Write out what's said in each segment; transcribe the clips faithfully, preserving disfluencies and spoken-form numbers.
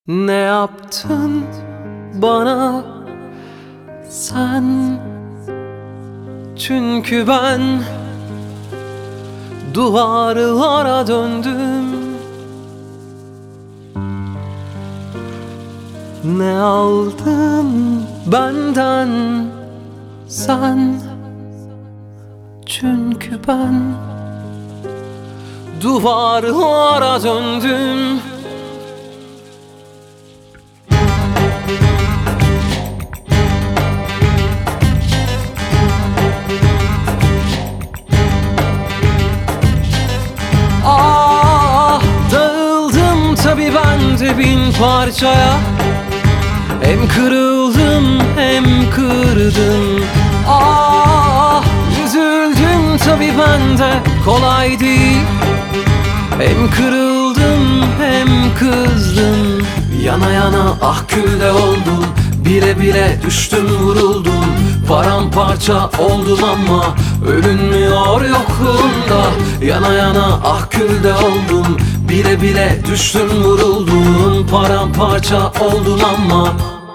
Ne yaptın bana sen? Çünkü ben duvarlara döndüm. Ne aldın benden sen? Çünkü ben duvarlara döndüm. Ah, dağıldım tabi ben de bin parçaya. Hem kırıldım hem kırdım. Ah, üzüldüm tabi ben de kolay değil. Hem kırıldım hem kızdım. Yana yana ah külde oldum. Bire bire düştüm vuruldum. Paramparça oldum ama ölünmüyor yokluğunda. Yana yana ah külde oldum. Bire bire düştüm vuruldum. Paramparça oldum ama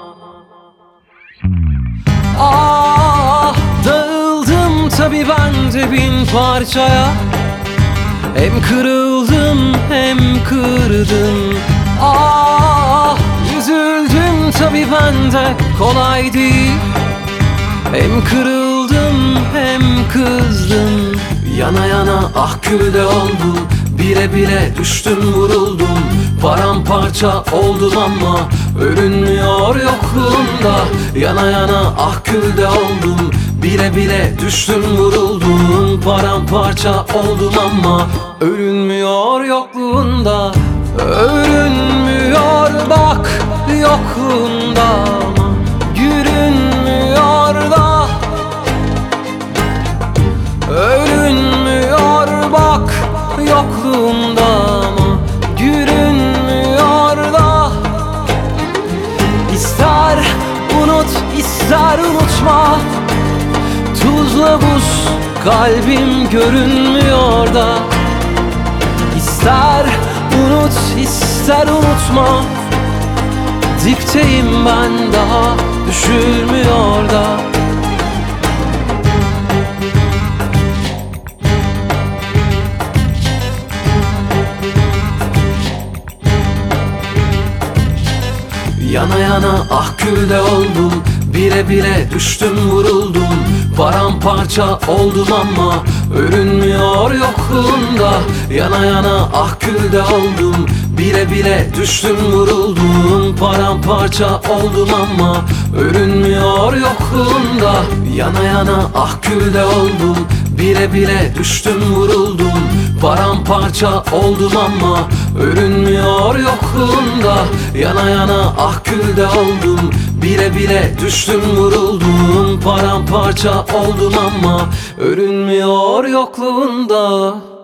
ah, dağıldım tabi ben de bin parçaya. Hem kırıldım hem kırdım. Ah, üzüldüm tabi ben de kolay değil. Hem kırıldım hem kızdım. Yana yana ah külde oldum. Bire bire düştüm vuruldum. Paramparça oldum ama ölünmüyor yokluğunda. Yana yana ah külde oldum. Bire bire düştüm vuruldum. Paramparça oldum ama ölünmüyor yokluğunda. Ölünmüyor bak yokluğunda ama görünmüyor da. Ölünmüyor bak yokluğunda ama görünmüyor da. İster unut ister unutma. Tuzla buz kalbim görünmüyor da. İster unut ister unutma. Dipteyim ben daha düşürmüyor da. Yana yana ah külde oldum. Bire bire düştüm vuruldum. Paramparça oldum ama ölünmüyor yokluğunda. Yana yana ah külde oldum. Bire bire düştüm vuruldum. Paramparça oldum ama ölünmüyor yokluğunda. Yana yana ah külde oldum. Bire bire düştüm vuruldum. Paramparça oldum ama ölünmüyor yokluğunda. Yana yana ah külde oldum. Bire bire düştüm vuruldum. Paramparça oldum ama ölünmüyor yokluğunda.